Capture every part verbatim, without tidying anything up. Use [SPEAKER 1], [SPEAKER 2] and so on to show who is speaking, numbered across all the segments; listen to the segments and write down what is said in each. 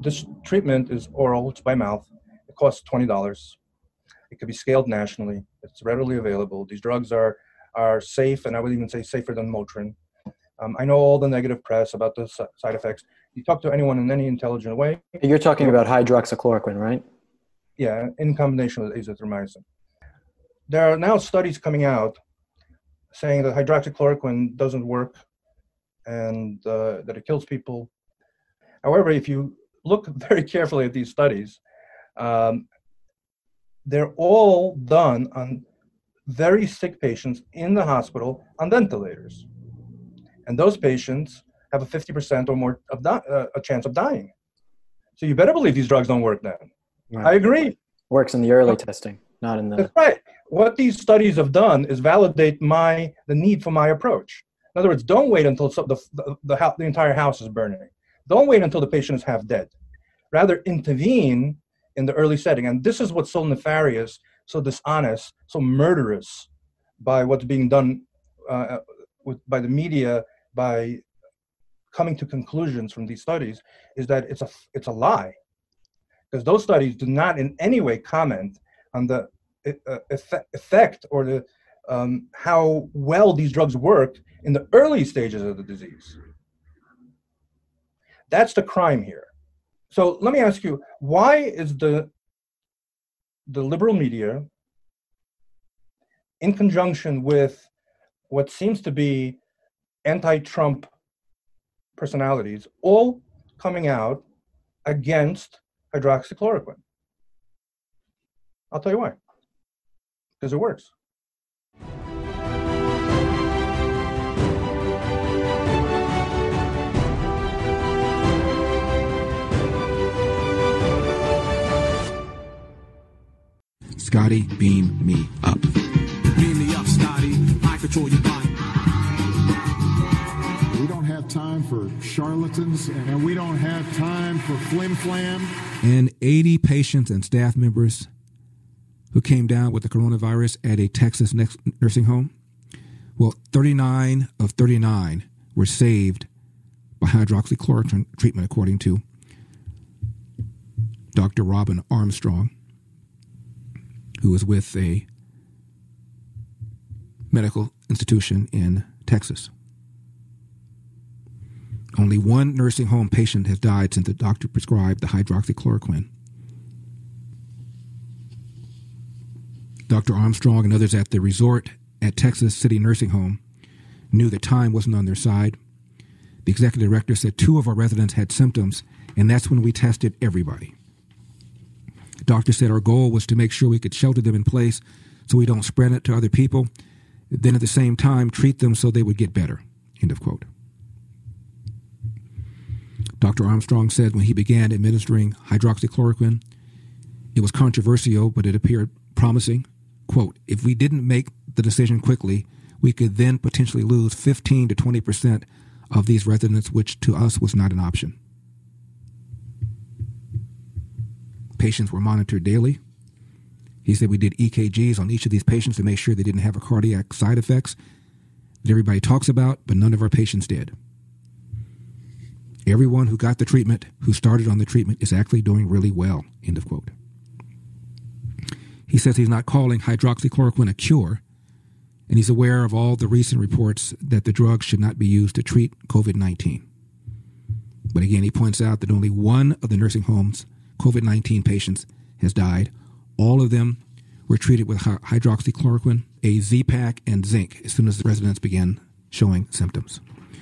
[SPEAKER 1] this treatment is oral, it's by mouth. It costs twenty dollars. It can be scaled nationally. It's readily available. These drugs are, are safe, and I would even say safer than Motrin. Um, I know all the negative press about the side effects. You talk to anyone in any intelligent way.
[SPEAKER 2] You're talking about hydroxychloroquine, right?
[SPEAKER 1] Yeah, in combination with azithromycin. There are now studies coming out saying that hydroxychloroquine doesn't work and uh, that it kills people. However, if you look very carefully at these studies, um, they're all done on very sick patients in the hospital on ventilators. And those patients have a fifty percent or more of di- uh, a chance of dying. So you better believe these drugs don't work then. Right. I agree.
[SPEAKER 2] Works in the early testing, not in the...
[SPEAKER 1] That's right. What these studies have done is validate my the need for my approach. In other words, don't wait until the, the, the, house, the entire house is burning. Don't wait until the patient is half dead. Rather, intervene in the early setting. And this is what's so nefarious, so dishonest, so murderous by what's being done uh, with, by the media, by coming to conclusions from these studies, is that it's a, it's a lie. Because those studies do not in any way comment on the uh, effect or the um, how well these drugs work in the early stages of the disease. That's the crime here. So let me ask you, why is the, the liberal media, in conjunction with what seems to be anti-Trump personalities, all coming out against hydroxychloroquine? I'll tell you why. Because it works.
[SPEAKER 3] Scotty, beam me up.
[SPEAKER 4] Beam me up, Scotty. I control your body.
[SPEAKER 5] We don't have time for charlatans, and we don't have time for flim-flam.
[SPEAKER 3] And eighty patients and staff members who came down with the coronavirus at a Texas nursing home. Well, thirty-nine of thirty-nine were saved by hydroxychloroquine treatment, according to Doctor Robin Armstrong, who was with a medical institution in Texas. Only one nursing home patient has died since the doctor prescribed the hydroxychloroquine. Doctor Armstrong and others at the resort at Texas City Nursing Home knew that time wasn't on their side. The executive director said two of our residents had symptoms, and that's when we tested everybody. The doctor said our goal was to make sure we could shelter them in place so we don't spread it to other people, then at the same time treat them so they would get better, end of quote. Doctor Armstrong said when he began administering hydroxychloroquine, it was controversial, but it appeared promising. Quote, if we didn't make the decision quickly, we could then potentially lose fifteen to twenty percent of these residents, which to us was not an option. Patients were monitored daily. He said we did E K Gs on each of these patients to make sure they didn't have a cardiac side effects that everybody talks about, but none of our patients did. Everyone who got the treatment, who started on the treatment, is actually doing really well, end of quote. He says he's not calling hydroxychloroquine a cure, and he's aware of all the recent reports that the drug should not be used to treat COVID nineteen. But again, he points out that only one of the nursing home's COVID nineteen patients has died. All of them were treated with hydroxychloroquine, a Z-Pak, and zinc as soon as the residents began showing symptoms.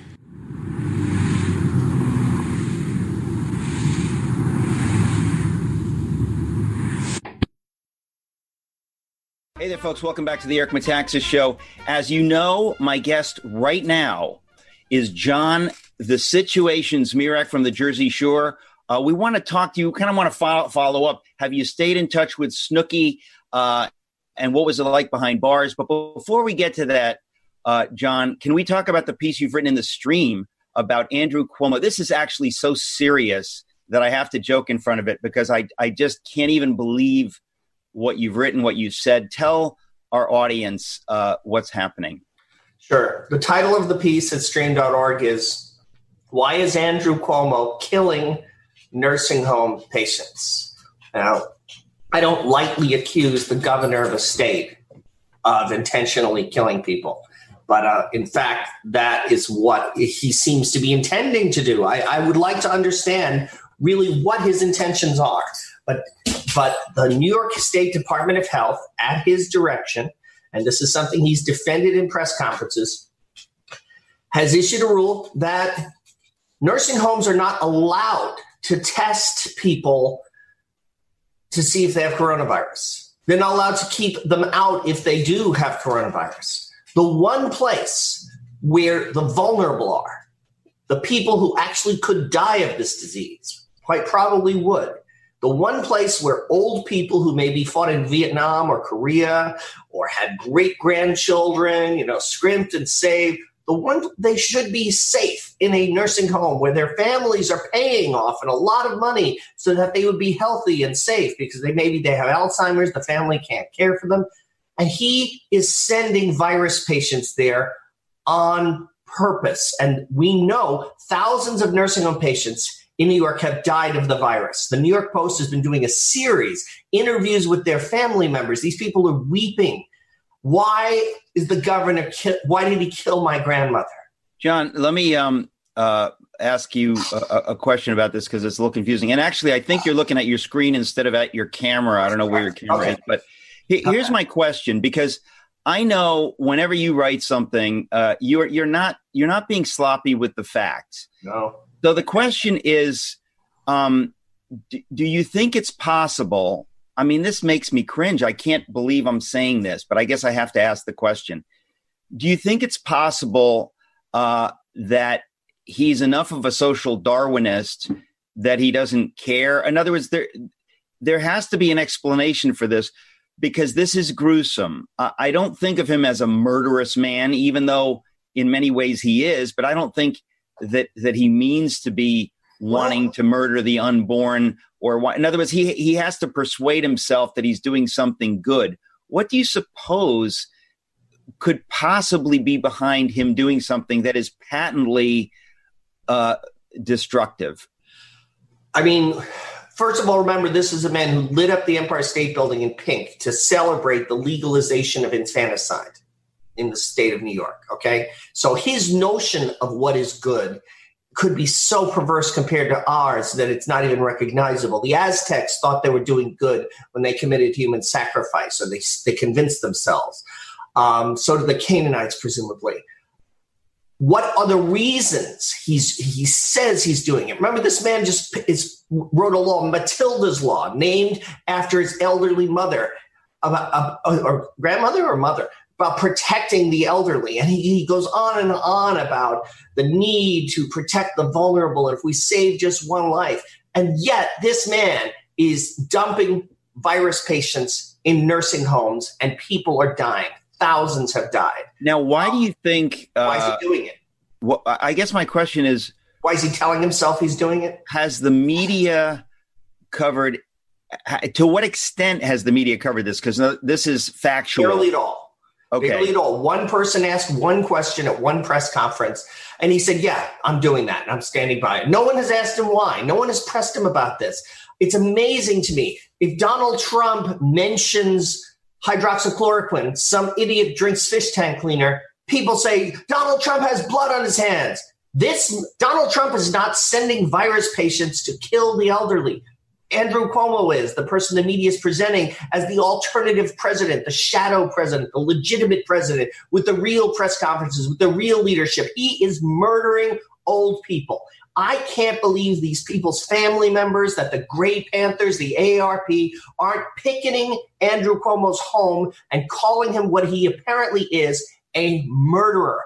[SPEAKER 6] Hey there, folks. Welcome back to the Eric Metaxas Show. As you know, my guest right now is John, the Situation Zmirak from the Jersey Shore. Uh, we want to talk to you, kind of want to follow, follow up. Have you stayed in touch with Snooki, uh, and what was it like behind bars? But before we get to that, uh, John, can we talk about the piece you've written in the Stream about Andrew Cuomo? This is actually so serious that I have to joke in front of it because I, I just can't even believe what you've written, what you said. Tell our audience uh, what's happening.
[SPEAKER 7] Sure. The title of the piece at stream dot org is, Why is Andrew Cuomo Killing nursing home patients. Now, I don't lightly accuse the governor of a state of intentionally killing people. But uh, in fact, that is what he seems to be intending to do. I, I would like to understand really what his intentions are. But but the New York State Department of Health, at his direction, and this is something he's defended in press conferences, has issued a rule that nursing homes are not allowed to test people to see if they have coronavirus. They're not allowed to keep them out if they do have coronavirus. The one place where the vulnerable are, the people who actually could die of this disease, quite probably would, the one place where old people who maybe fought in Vietnam or Korea or had great-grandchildren, you know, scrimped and saved, the one they should be safe in a nursing home where their families are paying off and a lot of money so that they would be healthy and safe because they maybe they have Alzheimer's, the family can't care for them. And he is sending virus patients there on purpose. And we know thousands of nursing home patients in New York have died of the virus. The New York Post has been doing a series, interviews with their family members. These people are weeping. Why is the governor, ki- why did he kill my grandmother?
[SPEAKER 6] John, let me um, uh, ask you a, a question about this because it's a little confusing. And actually, I think you're looking at your screen instead of at your camera. I don't know where your camera
[SPEAKER 7] okay.
[SPEAKER 6] is, but he- here's
[SPEAKER 7] okay.
[SPEAKER 6] my question, because I know whenever you write something, uh, you're you're not you're not being sloppy with the facts.
[SPEAKER 7] No.
[SPEAKER 6] So the question is, um, do, do you think it's possible? I mean, this makes me cringe. I can't believe I'm saying this, but I guess I have to ask the question. Do you think it's possible uh, that he's enough of a social Darwinist that he doesn't care? In other words, there there has to be an explanation for this, because this is gruesome. Uh, I don't think of him as a murderous man, even though in many ways he is, but I don't think that that he means to be wanting well, to murder the unborn. Or what, in other words, he he has to persuade himself that he's doing something good. What do you suppose could possibly be behind him doing something that is patently uh, destructive?
[SPEAKER 7] I mean, first of all, remember, this is a man who lit up the Empire State Building in pink to celebrate the legalization of infanticide in the state of New York, okay? So his notion of what is good could be so perverse compared to ours that it's not even recognizable. The Aztecs thought they were doing good when they committed human sacrifice, or they, they convinced themselves. Um, so did the Canaanites, presumably. What are the reasons he's he says he's doing it? Remember, this man just is, wrote a law, Matilda's Law, named after his elderly mother, uh, uh, or grandmother or mother, about protecting the elderly. And he, he goes on and on about the need to protect the vulnerable, and if we save just one life. And yet this man is dumping virus patients in nursing homes, and people are dying. Thousands have died.
[SPEAKER 6] Now, why do you think... Uh,
[SPEAKER 7] why is he doing it?
[SPEAKER 6] Well, I guess my question is...
[SPEAKER 7] Why is he telling himself he's doing it?
[SPEAKER 6] Has the media covered... To what extent has the media covered this? Because this is factual.
[SPEAKER 7] Barely at all.
[SPEAKER 6] Okay.
[SPEAKER 7] Barely at all. One person asked one question at one press conference, and he said, yeah, I'm doing that, and I'm standing by it. No one has asked him why. No one has pressed him about this. It's amazing to me. If Donald Trump mentions hydroxychloroquine, some idiot drinks fish tank cleaner, people say, Donald Trump has blood on his hands. This Donald Trump is not sending virus patients to kill the elderly. Andrew Cuomo is the person the media is presenting as the alternative president, the shadow president, the legitimate president with the real press conferences, with the real leadership. He is murdering old people. I can't believe these people's family members, that the Grey Panthers, the A A R P, aren't picketing Andrew Cuomo's home and calling him what he apparently is, a murderer.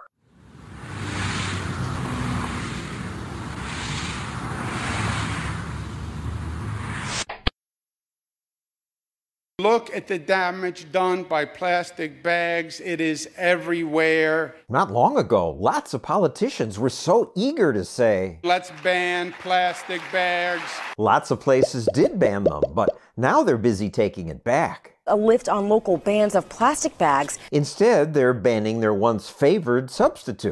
[SPEAKER 8] Look at the damage done by plastic bags. It is everywhere.
[SPEAKER 9] Not long ago, lots of politicians were so eager to say,
[SPEAKER 8] let's ban plastic bags.
[SPEAKER 9] Lots of places did ban them, but now they're busy taking it back.
[SPEAKER 10] A lift on local bans of plastic bags.
[SPEAKER 9] Instead, they're banning their once favored substitute,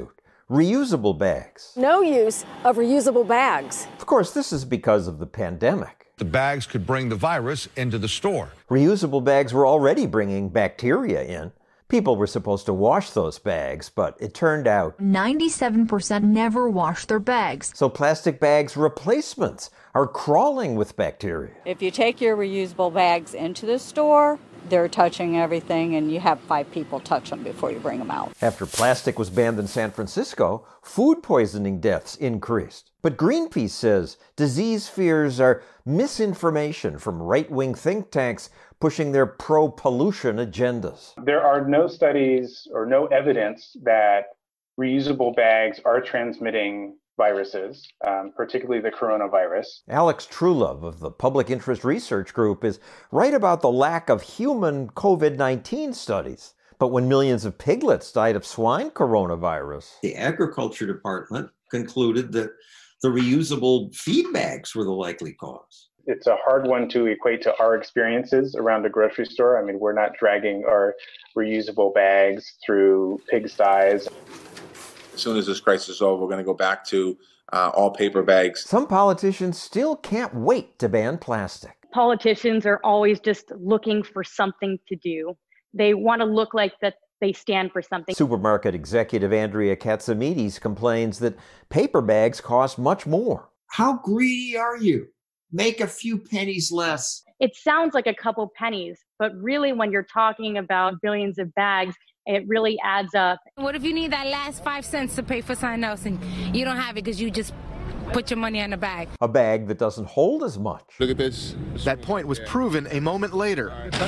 [SPEAKER 9] reusable bags.
[SPEAKER 10] No use of reusable bags.
[SPEAKER 9] Of course, this is because of the pandemic.
[SPEAKER 11] The bags could bring the virus into the store.
[SPEAKER 9] Reusable bags were already bringing bacteria in. People were supposed to wash those bags, but it turned out
[SPEAKER 12] ninety-seven percent never wash their bags.
[SPEAKER 9] So plastic bags replacements are crawling with bacteria.
[SPEAKER 13] If you take your reusable bags into the store, they're touching everything, and you have five people touch them before you bring them out.
[SPEAKER 9] After plastic was banned in San Francisco, food poisoning deaths increased. But Greenpeace says disease fears are misinformation from right-wing think tanks pushing their pro-pollution agendas.
[SPEAKER 14] There are no studies or no evidence that reusable bags are transmitting viruses, um, particularly the coronavirus.
[SPEAKER 9] Alex Trulove of the Public Interest Research Group is right about the lack of human COVID nineteen studies. But when millions of piglets died of swine coronavirus,
[SPEAKER 15] the Agriculture Department concluded that the reusable feed bags were the likely cause.
[SPEAKER 14] It's a hard one to equate to our experiences around a grocery store. I mean, we're not dragging our reusable bags through pigsties.
[SPEAKER 16] As soon as this crisis is over, we're going to go back to uh, all paper bags.
[SPEAKER 9] Some politicians still can't wait to ban plastic.
[SPEAKER 17] Politicians are always just looking for something to do. They want to look like that they stand for something.
[SPEAKER 9] Supermarket executive Andrea Katsimides complains that paper bags cost much more.
[SPEAKER 15] How greedy are you? Make a few pennies less.
[SPEAKER 17] It sounds like a couple pennies, but really when you're talking about billions of bags, it really adds up.
[SPEAKER 18] What if you need that last five cents to pay for something else and you don't have it because you just put your money in the bag?
[SPEAKER 9] A bag that doesn't hold as much.
[SPEAKER 19] Look at this. That point was proven a moment later.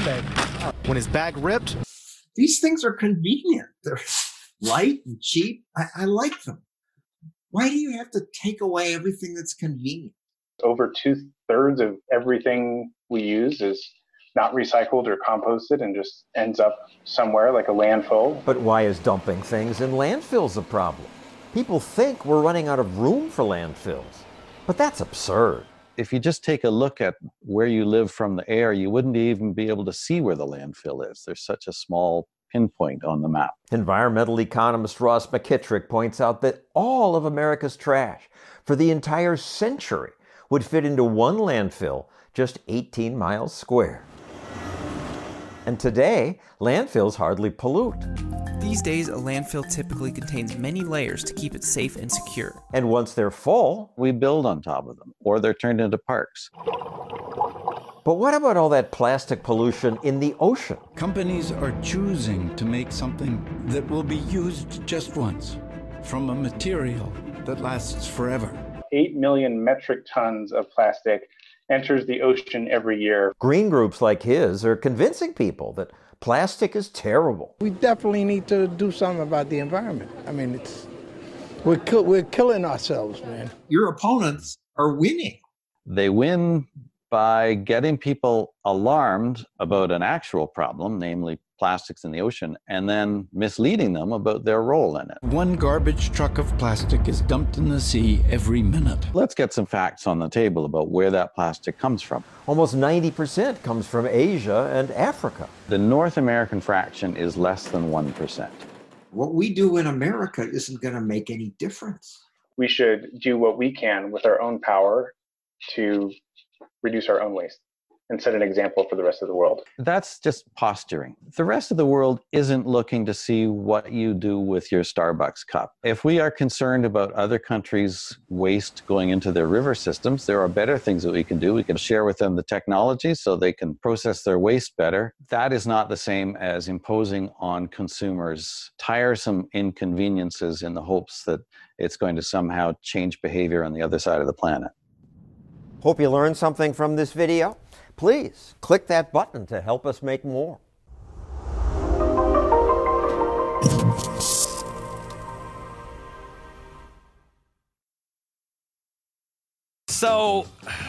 [SPEAKER 19] When his bag ripped.
[SPEAKER 15] These things are convenient. They're light and cheap. I, I like them. Why do you have to take away everything that's convenient?
[SPEAKER 14] Over two thirds of everything we use is not recycled or composted and just ends up somewhere like a landfill.
[SPEAKER 9] But why is dumping things in landfills a problem? People think we're running out of room for landfills, but that's absurd.
[SPEAKER 20] If you just take a look at where you live from the air, you wouldn't even be able to see where the landfill is. There's such a small pinpoint on the map.
[SPEAKER 9] Environmental economist Ross McKittrick points out that all of America's trash for the entire century would fit into one landfill just eighteen miles square. And today, landfills hardly pollute.
[SPEAKER 21] These days, a landfill typically contains many layers to keep it safe and secure.
[SPEAKER 9] And once they're full,
[SPEAKER 20] we build on top of them, or they're turned into parks.
[SPEAKER 9] But what about all that plastic pollution in the ocean?
[SPEAKER 22] Companies are choosing to make something that will be used just once, from a material that lasts forever.
[SPEAKER 14] Eight million metric tons of plastic enters the ocean every year.
[SPEAKER 9] Green groups like his are convincing people that plastic is terrible.
[SPEAKER 23] We definitely need to do something about the environment. I mean, it's we're ki- we're killing ourselves, man.
[SPEAKER 15] Your opponents are winning.
[SPEAKER 20] They win by getting people alarmed about an actual problem, namely plastics in the ocean, and then misleading them about their role in it.
[SPEAKER 22] One garbage truck of plastic is dumped in the sea every minute.
[SPEAKER 20] Let's get some facts on the table about where that plastic comes from.
[SPEAKER 9] Almost ninety percent comes from Asia and Africa.
[SPEAKER 20] The North American fraction is less than one percent.
[SPEAKER 15] What we do in America isn't going to make any difference.
[SPEAKER 14] We should do what we can with our own power to reduce our own waste and set an example for the rest of the world.
[SPEAKER 20] That's just posturing. The rest of the world isn't looking to see what you do with your Starbucks cup. If we are concerned about other countries' waste going into their river systems, there are better things that we can do. We can share with them the technology so they can process their waste better. That is not the same as imposing on consumers tiresome inconveniences in the hopes that it's going to somehow change behavior on the other side of the planet.
[SPEAKER 9] Hope you learned something from this video. Please click that button to help us make more.
[SPEAKER 24] So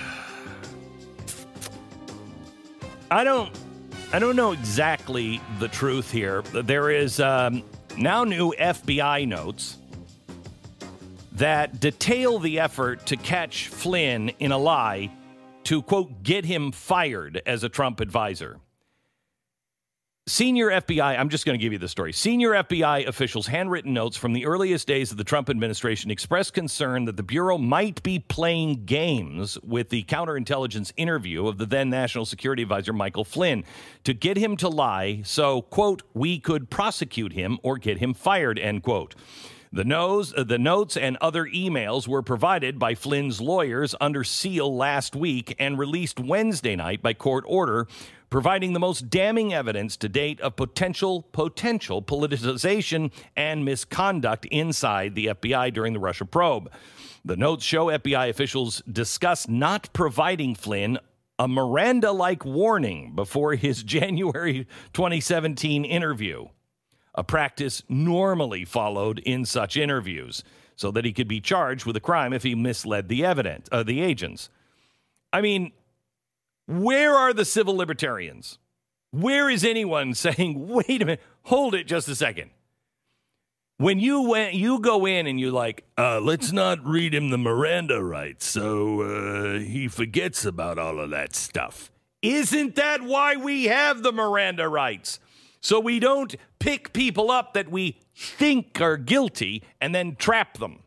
[SPEAKER 24] I don't I don't know exactly the truth here. There is um, now new F B I notes that detail the effort to catch Flynn in a lie, to, quote, get him fired as a Trump advisor. Senior F B I, I'm just going to give you the story. Senior F B I officials' handwritten notes from the earliest days of the Trump administration expressed concern that the Bureau might be playing games with the counterintelligence interview of the then National Security Advisor Michael Flynn to get him to lie so, quote, we could prosecute him or get him fired, end quote. The, nose, uh, the notes and other emails were provided by Flynn's lawyers under seal last week and released Wednesday night by court order, providing the most damning evidence to date of potential potential politicization and misconduct inside the F B I during the Russia probe. The notes show F B I officials discuss not providing Flynn a Miranda-like warning before his January twenty seventeen interview, a practice normally followed in such interviews, so that he could be charged with a crime if he misled the evidence, uh, the agents. I mean, where are the civil libertarians? Where is anyone saying, wait a minute, hold it just a second? When you went, you go in and you're like, uh, let's not read him the Miranda rights so uh, he forgets about all of that stuff. Isn't that why we have the Miranda rights? So we don't pick people up that we think are guilty and then trap them.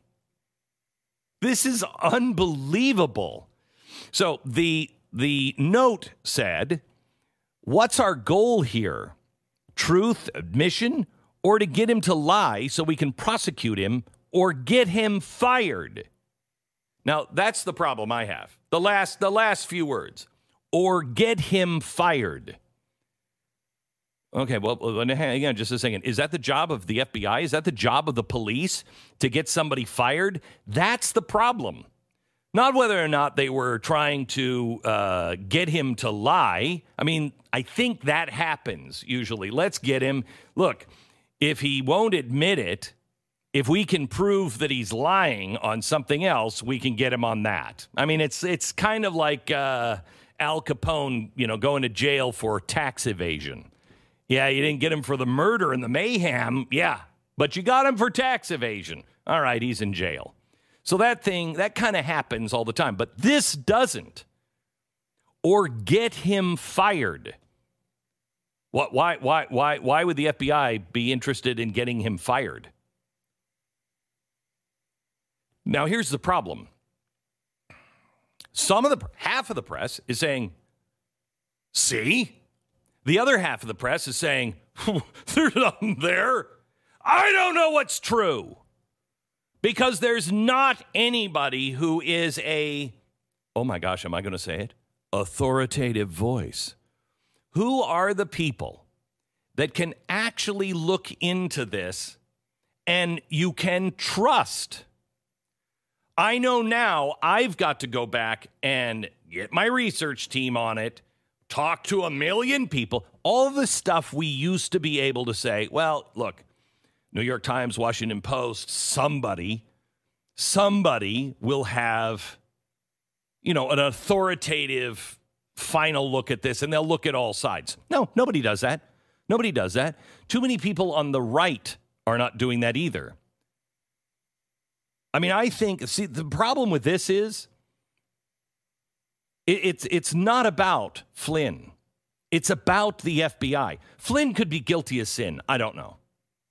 [SPEAKER 24] This is unbelievable. So the the note said, what's our goal here? Truth, admission, or to get him to lie so we can prosecute him or get him fired? Now, that's the problem I have. The last the last few words. Or get him fired. Okay, well, hang on just a second. Is that the job of the F B I? Is that the job of the police to get somebody fired? That's the problem. Not whether or not they were trying to uh, get him to lie. I mean, I think that happens usually. Let's get him. Look, if he won't admit it, if we can prove that he's lying on something else, we can get him on that. I mean, it's it's kind of like uh, Al Capone, you know, going to jail for tax evasion. Yeah, you didn't get him for the murder and the mayhem. Yeah, but you got him for tax evasion. All right, he's in jail. So that thing, that kind of happens all the time. But this doesn't. Or get him fired. What? Why? Why? Why? Why would the F B I be interested in getting him fired? Now, here's the problem. Some of the half of the press is saying, "See." The other half of the press is saying, "There's nothing there. I don't know what's true." Because there's not anybody who is a, oh my gosh, am I going to say it? Authoritative voice. Who are the people that can actually look into this and you can trust? I know now I've got to go back and get my research team on it, talk to a million people, all the stuff we used to be able to say, well, look, New York Times, Washington Post, somebody, somebody will have, you know, an authoritative final look at this, and they'll look at all sides. No, nobody does that. Nobody does that. Too many people on the right are not doing that either. I mean, I think, see, the problem with this is it, it's it's not about Flynn. It's about the F B I. Flynn could be guilty of sin. I don't know.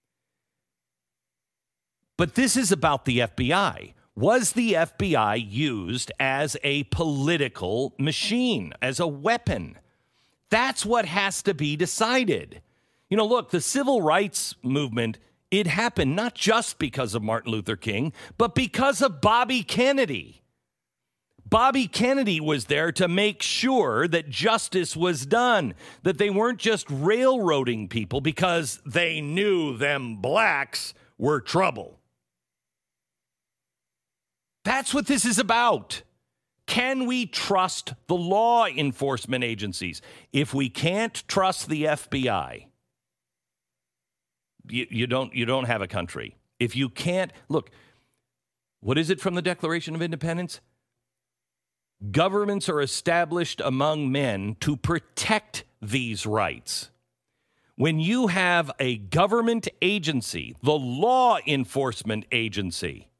[SPEAKER 24] But this is about the F B I. Was the F B I used as a political machine, as a weapon? That's what has to be decided. You know, look, the civil rights movement, it happened not just because of Martin Luther King, but because of Bobby Kennedy. Bobby Kennedy was there to make sure that justice was done, that they weren't just railroading people because they knew them blacks were trouble. That's what this is about. Can we trust the law enforcement agencies? If we can't trust the F B I, you, you don't you don't have a country. If you can't, look, what is it from the Declaration of Independence? Governments are established among men to protect these rights. When you have a government agency, the law enforcement agency,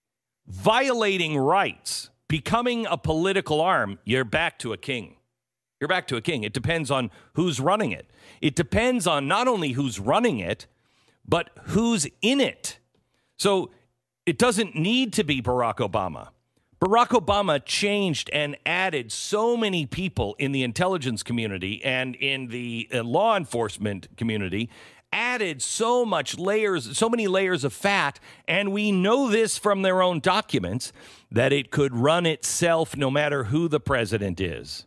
[SPEAKER 24] violating rights, becoming a political arm, you're back to a king. You're back to a king. It depends on who's running it. It depends on not only who's running it, but who's in it. So it doesn't need to be Barack Obama. Barack Obama changed and added so many people in the intelligence community and in the uh, law enforcement community, added so much layers, so many layers of fat, and we know this from their own documents, that it could run itself no matter who the president is.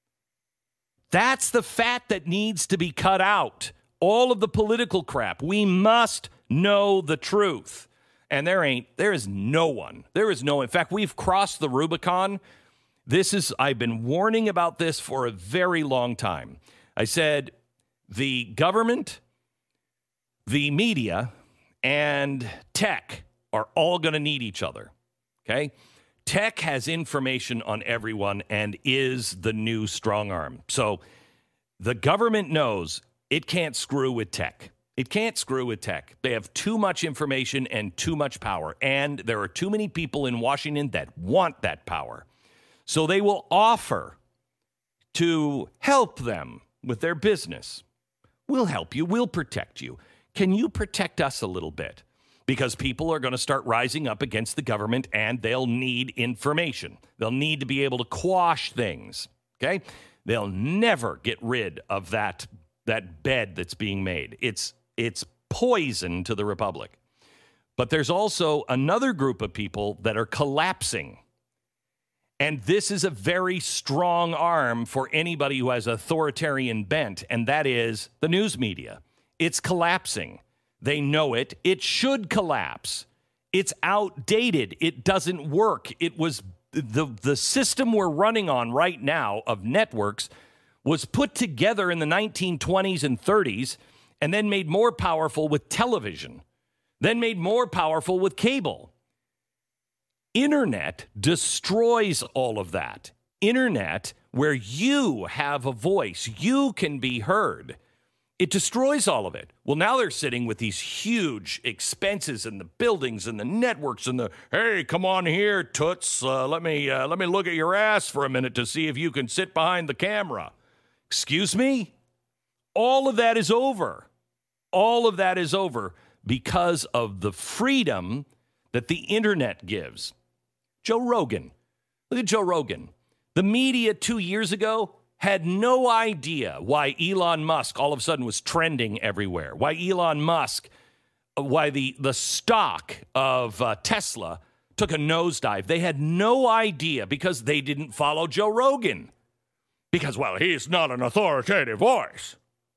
[SPEAKER 24] That's the fat that needs to be cut out. All of the political crap. We must know the truth. And there ain't, there is no one. There is no, in fact, we've crossed the Rubicon. This is, I've been warning about this for a very long time. I said the government, the media, and tech are all going to need each other. Okay? Tech has information on everyone and is the new strong arm. So the government knows it can't screw with tech. It can't screw with tech. They have too much information and too much power. And there are too many people in Washington that want that power. So they will offer to help them with their business. We'll help you. We'll protect you. Can you protect us a little bit? Because people are going to start rising up against the government and they'll need information. They'll need to be able to quash things, okay? They'll never get rid of that, that bed that's being made. It's, it's poison to the republic. But there's also another group of people that are collapsing. And this is a very strong arm for anybody who has authoritarian bent, and that is the news media. It's collapsing. They know it. It should collapse. It's outdated. It doesn't work. It was the, the system we're running on right now of networks was put together in the nineteen twenties and thirties and then made more powerful with television, then made more powerful with cable. Internet destroys all of that. Internet, where you have a voice, you can be heard. It destroys all of it. Well, now they're sitting with these huge expenses and the buildings and the networks and the, hey, come on here, toots. Uh, let me uh, let me look at your ass for a minute to see if you can sit behind the camera. Excuse me? All of that is over. All of that is over because of the freedom that the internet gives. Joe Rogan. Look at Joe Rogan. The media two years ago had no idea why Elon Musk all of a sudden was trending everywhere, why Elon Musk, why the, the stock of uh, Tesla took a nosedive. They had no idea because they didn't follow Joe Rogan. Because, well, he's not an authoritative voice.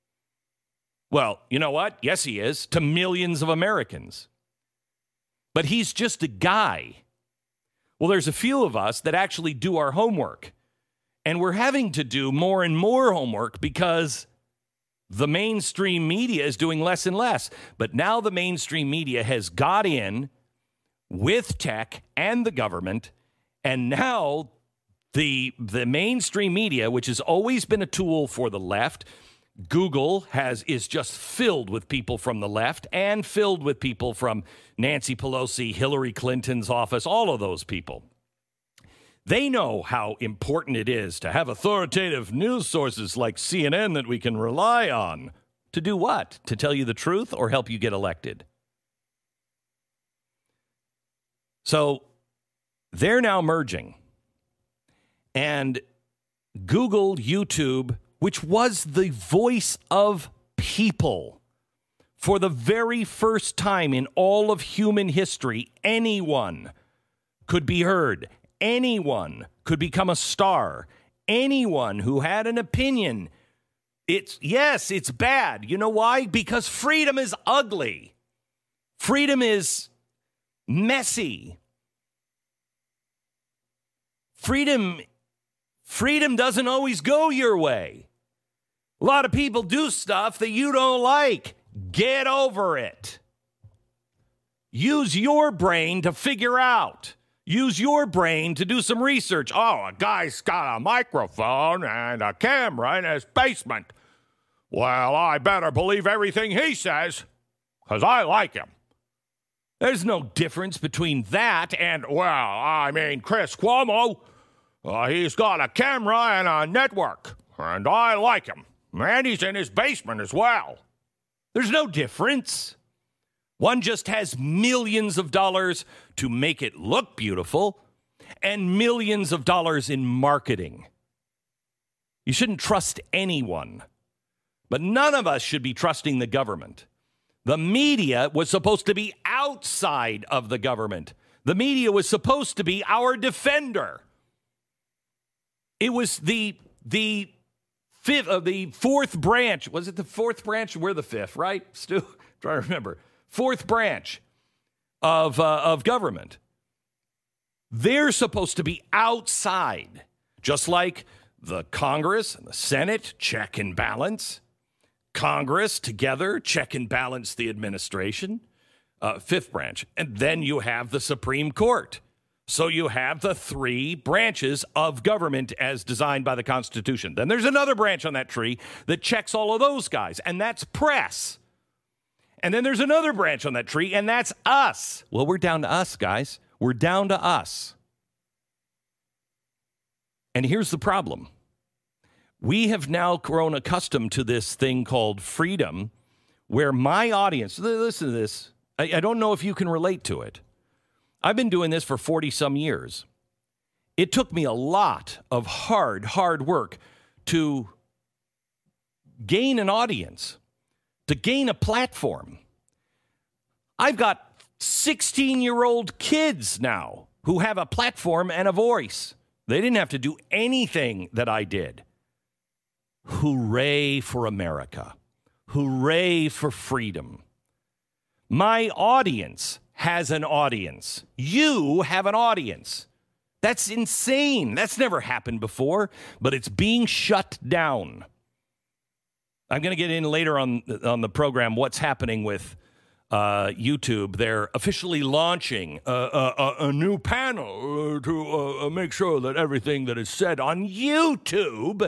[SPEAKER 24] Well, you know what? Yes, he is, to millions of Americans. But he's just a guy. Well, there's a few of us that actually do our homework. And we're having to do more and more homework because the mainstream media is doing less and less. But now the mainstream media has got in with tech and the government. And now the, the mainstream media, which has always been a tool for the left, Google has is just filled with people from the left and filled with people from Nancy Pelosi, Hillary Clinton's office, all of those people. They know how important it is to have authoritative news sources like C N N that we can rely on. To do what? To tell you the truth or help you get elected? So they're now merging. And Google, YouTube, which was the voice of people, for the very first time in all of human history, anyone could be heard. Anyone could become a star. Anyone who had an opinion. It's, yes, it's bad. You know why? Because freedom is ugly. Freedom is messy. Freedom, freedom doesn't always go your way. A lot of people do stuff that you don't like. Get over it. Use your brain to figure out. Use your brain to do some research. Oh, a guy's got a microphone and a camera in his basement. Well, I better believe everything he says, because I like him. There's no difference between that and, well, I mean, Chris Cuomo, uh, he's got a camera and a network. and I like him. And he's in his basement as well. There's no difference. One just has millions of dollars to make it look beautiful and millions of dollars in marketing. You shouldn't trust anyone, but none of us should be trusting the government. The media was supposed to be outside of the government. The media was supposed to be our defender. It was the the fifth of uh, the fourth branch. Was it the fourth branch? We're the fifth, right, Stu? Trying to remember. Fourth branch of uh, of government. They're supposed to be outside, just like the Congress and the Senate, check and balance. Congress together, check and balance the administration. Uh, fifth branch. And then you have the Supreme Court. So you have the three branches of government as designed by the Constitution. Then there's another branch on that tree that checks all of those guys, and that's press. And then there's another branch on that tree, and that's us. Well, we're down to us, guys. We're down to us. And here's the problem. We have now grown accustomed to this thing called freedom, where my audience, listen to this, I, I don't know if you can relate to it. I've been doing this for forty-some years. It took me a lot of hard, hard work to gain an audience, to gain a platform. I've got sixteen-year-old kids now who have a platform and a voice. They didn't have to do anything that I did. Hooray for America. Hooray for freedom. My audience has an audience. You have an audience. That's insane. That's never happened before, but it's being shut down. I'm going to get in later on, on the program what's happening with uh, YouTube. They're officially launching a, a, a new panel to uh, make sure that everything that is said on YouTube,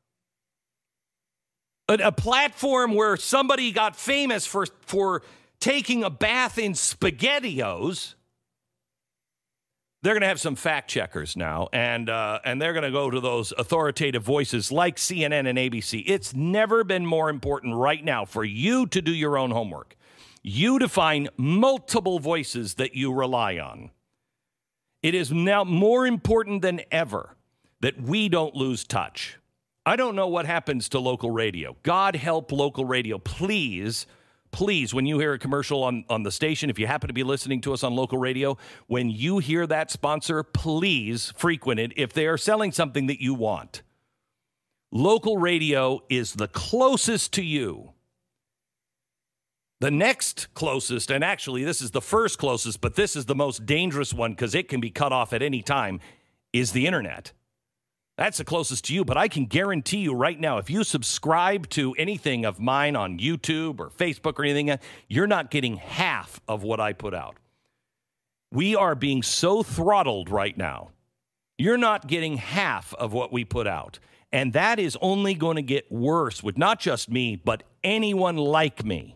[SPEAKER 24] a, a platform where somebody got famous for for taking a bath in SpaghettiOs, they're going to have some fact checkers now, and uh, and they're going to go to those authoritative voices like C N N and A B C. It's never been more important right now for you to do your own homework. You to find multiple voices that you rely on. It is now more important than ever that we don't lose touch. I don't know what happens to local radio. God help local radio. Please, please, when you hear a commercial on, on the station, if you happen to be listening to us on local radio, when you hear that sponsor, please frequent it if they are selling something that you want. Local radio is the closest to you. The next closest, and actually this is the first closest, but this is the most dangerous one because it can be cut off at any time, is the internet. That's the closest to you, but I can guarantee you right now, if you subscribe to anything of mine on YouTube or Facebook or anything, you're not getting half of what I put out. We are being so throttled right now. You're not getting half of what we put out. And that is only going to get worse with not just me, but anyone like me.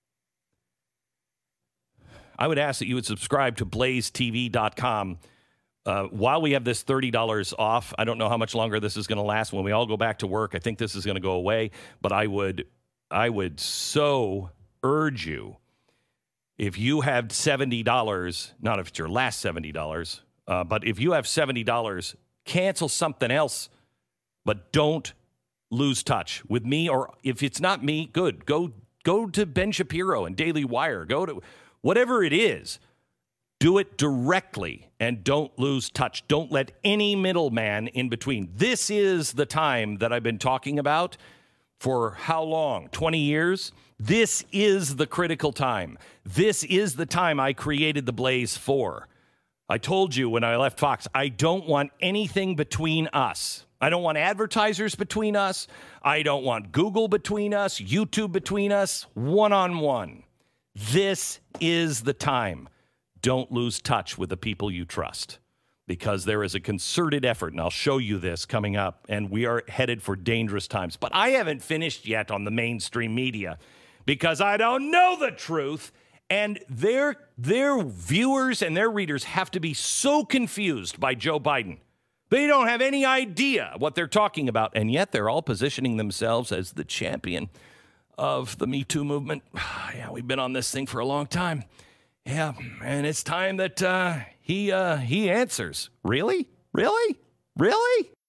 [SPEAKER 24] I would ask that you would subscribe to blaze T V dot com. Uh, while we have this thirty dollars off, I don't know how much longer this is going to last. When we all go back to work, I think this is going to go away. But I would, I would so urge you, if you have seventy dollars, not if it's your last seventy dollars, uh, but if you have seventy dollars, cancel something else. But don't lose touch with me. Or if it's not me, good. Go, go to Ben Shapiro and Daily Wire. Go to whatever it is. Do it directly and don't lose touch. Don't let any middleman in between. This is the time that I've been talking about for how long? twenty years? This is the critical time. This is the time I created the Blaze for. I told you when I left Fox, I don't want anything between us. I don't want advertisers between us. I don't want Google between us, YouTube between us, one-on-one. This is the time. Don't lose touch with the people you trust, because there is a concerted effort, and I'll show you this coming up, and we are headed for dangerous times. But I haven't finished yet on the mainstream media because I don't know the truth, and their, their viewers and their readers have to be so confused by Joe Biden. They don't have any idea what they're talking about, and yet they're all positioning themselves as the champion of the Me Too movement. Yeah, we've been on this thing for a long time. Yeah, and it's time that uh, he uh, he answers. Really? Really? Really?